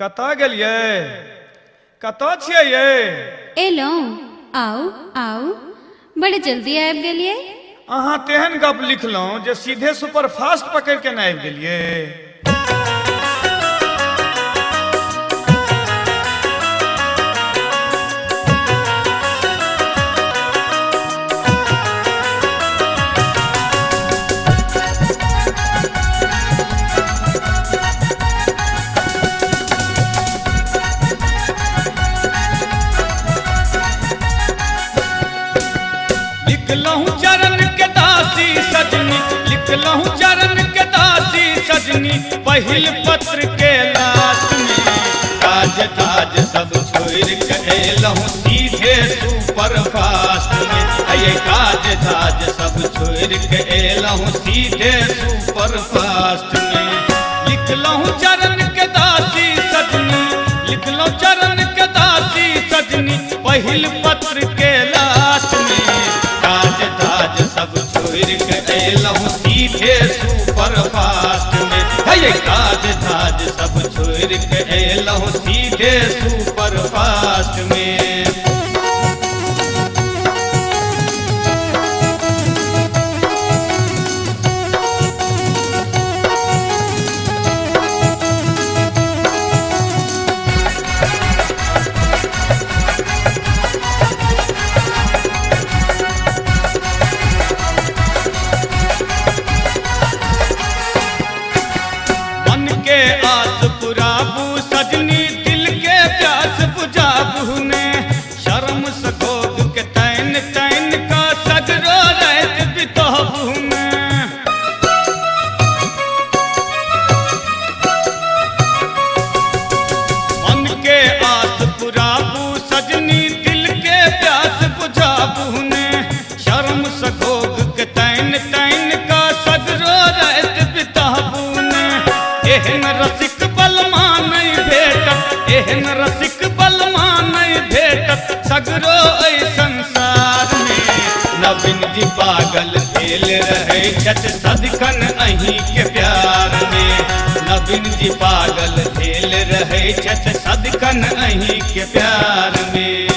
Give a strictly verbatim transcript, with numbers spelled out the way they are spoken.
कतऽ गेलियै? कतऽ छियै ये? एलौं, आउ आउ, बड़े जल्दी आबि गेलियै। अहाँ तेहन गप लिखलहुँ जे सीधे सुपर फास्ट पकड़ि के न आबि गेलियै। लिखलहूँ चरण के दासी सजनी, लिखलहूँ चरण के दासी सजनी, पहिल पत्र के लास्ट में काज ताज सब छोड़ के एलहूँ सीधे सुपर फास्ट में। ये काज ताज सब छोड़ के एलहूँ सीधे सुपर फास्ट में। लिखलहूँ चरण के दासी सजनी, लिखलहूँ चरण के दासी सजनी, पहिल पत्र के लास्ट में काज ताज सब छोड़ के एलहूँ सीधे सुपर फास्ट में। ये काज ताज सब छोड़ के एलहूँ सीधे सुपर फास्ट में। आस पुराबू सजनी, दिल के प्यास बुझाबू ने, शर्म सगोद के तैन तैन का सगरो रहत बिताबू ने। मन के आस पुराबू सजनी, दिल के प्यास बुझाबू ने, शर्म सगोद के तैन तैन का सगरो रहत बिताबू ने। एहन रसिक बलमा नहीं भेटत, एहन रसिक बलमा नहीं भेटत सगरो ऐ संसार में। नवीन जी पागल भेल रहे छत सदिखन अहीं के प्यार में। नवीन जी पागल भेल रहे छत सदिखन अहीं के प्यार में।